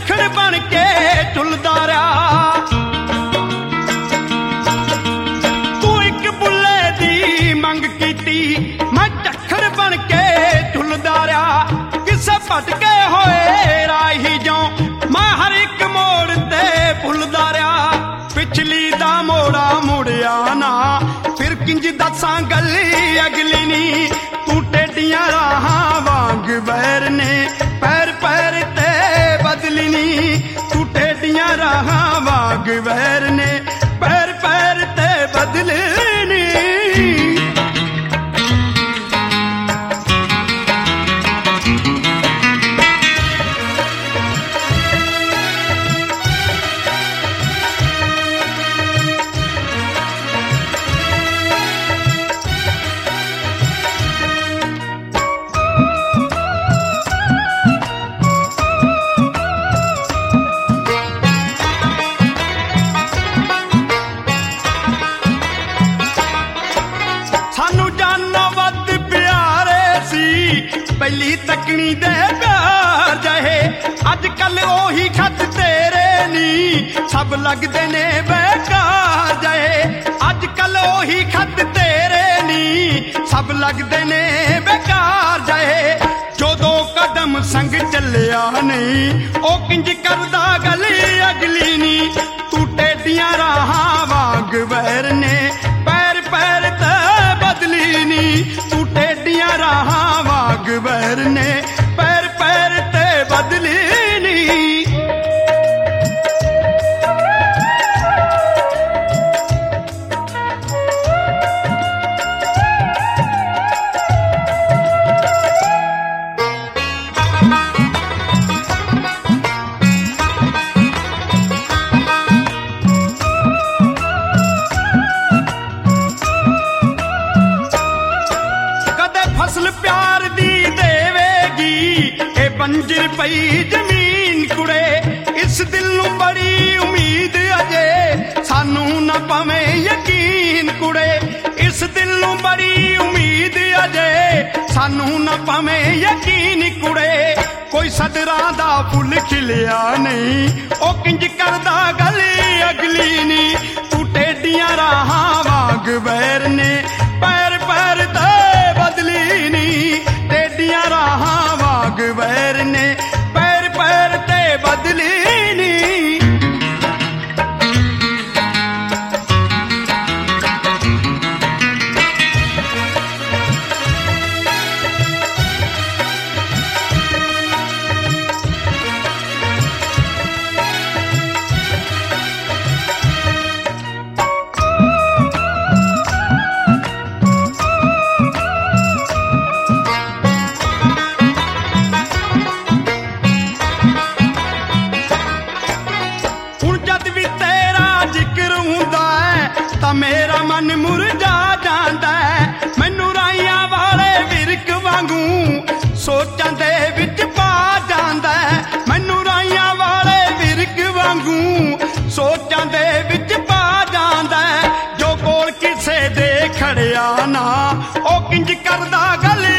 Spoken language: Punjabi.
ਢੱਖੜ ਬਣ ਕੇ ਝੁਲਦਾ ਰਿਹਾ। ਤੂੰ ਇੱਕ ਬੁੱਲੇ ਦੀ ਮੰਗ ਕੀਤੀ, ਮੈਂ ਢੱਖੜ ਬਣ ਕੇ ਝੁਲਦਾ ਰਿਹਾ। ਕਿਸੇ ਭਟਕੇ ਹੋਏ ਰਾਹੀ ਜੋ ਮੈਂ ਹਰ ਇੱਕ ਮੋੜ ਤੇ ਭੁੱਲਦਾ ਰਿਹਾ। ਪਿਛਲੀ ਦਾ ਮੋੜਾ ਮੁੜਿਆ ਨਾ, ਫਿਰ ਕਿੰਜ ਦੱਸਾਂ ਗੱਲ ਅਗਲੀ ਨੀ। ਤੂੰ ਟੇਡੀਆਂ ਰਾਹਾਂ ਵਾਂਗ ਵੈਰ ਨੇ ਪੈਰ ਪੈਰ ਤੇ ਬਦਲੀ ਨੀ। ਤੂੰ ਟੇਡੀਆਂ ਰਾਹਾਂ ਵਾਂਗ ਵੈਰ ਨੇ ਪੈਰ ਪੈਰ ਤੇ ਬਦਲੀ ਨੀ। ਪਹਿਲੀ ਤੱਕਣੀ ਦੇ ਪਿਆਰ ਜਹੇ ਅੱਜ ਕੱਲ ਉਹੀ ਖਤ ਤੇਰੇ ਨੀ, ਸਭ ਲੱਗਦੇ ਨੇ ਬੇਕਾਰ ਜਹੇ। ਅੱਜ ਕੱਲ ਉਹੀ ਖਤ ਤੇਰੇ ਨੀ, ਸਭ ਲੱਗਦੇ ਨੇ ਬੇਕਾਰ ਜਹੇ। ਜੋ ਦੋ ਕਦਮ ਸੰਗ ਚੱਲਿਆ ਨਹੀਂ, ਉਹ ਕਿੰਜ ਕਰਦਾ ਗੱਲ ਅਗਲੀ ਨੀ। ਤੂੰ ਟੇਡੀਆਂ ਰਾਹਾਂ ਵਾਂਗ ਵੈਰ ਨੇ ਪੈਰ ਪੈਰ ਤੇ ਬਦਲੀ ਨੀ। ਤੂੰ ਟੇਡੀਆਂ ਰਾਹਾਂ ਵਾਂਗ ਵੈਰ ਨੇ ਪੈਰ ਪੈਰ ਤੇ ਬਦਲੀ ਨੀ। ਫਸਲ ਪਿਆਰ ਦੀ ਦੇਵੇਗੀ ਇਹ ਬੰਜਰ ਪਈ ਜ਼ਮੀਨ ਕੁੜੇ। ਇਸ ਦਿਲ ਨੂੰ ਬੜੀ ਉਮੀਦ ਅਜੇ ਸਾਨੂੰ ਨਾ ਪਵੇਂ ਯਕੀਨ ਕੁੜੇ। ਇਸ ਦਿਲ ਨੂੰ ਬੜੀ ਉਮੀਦ ਅਜੇ ਸਾਨੂੰ ਨਾ ਪਵੇਂ ਯਕੀਨ ਕੁੜੇ। ਕੋਈ ਸਦਰਾਂ ਦਾ ਫੁੱਲ ਖਿਲਿਆ ਨਹੀਂ, ਉਹ ਕਿੰਜ ਕਰਦਾ ਗੱਲ ਅਗਲੀ ਨੀ। ਤੂੰ ਟੇਡੀਆਂ ਰਾਹਾਂ ਵਾਂਗ ਵੈਰ ਨੇ ਪੈਰ ਪੈਰ ਤੇ ਬਦਲੀ ਨੀ। ਟੇਡੀਆਂ ਰਾਹਾਂ ਵਾਂਗ ਵੈਰ ਨੇ ਪੈਰ ਪੈਰ ਤੇ ਬਦਲੀ ਨੀ। ਤਾਂ ਮੇਰਾ ਮਨ ਮੁਰਝਾ ਜਾਂਦਾ ਹੈ। ਮੈਨੂੰ ਰਾਈਆਂ ਵਾਲੇ ਵਿਰਕ ਵਾਂਗੂ ਸੋਚਾਂ ਦੇ ਵਿੱਚ ਪਾ ਜਾਂਦਾ ਹੈ। ਮੈਨੂੰ ਰਾਈਆਂ ਵਾਲੇ ਵਿਰਕ ਵਾਂਗੂ ਸੋਚਾਂ ਦੇ ਵਿੱਚ ਪਾ ਜਾਂਦਾ ਹੈ। ਜੋ ਕੋਲ ਕਿਸੇ ਦੇ ਖੜਿਆ ਨਾ, ਉਹ ਕਿੰਜ ਕਰਦਾ ਗੱਲ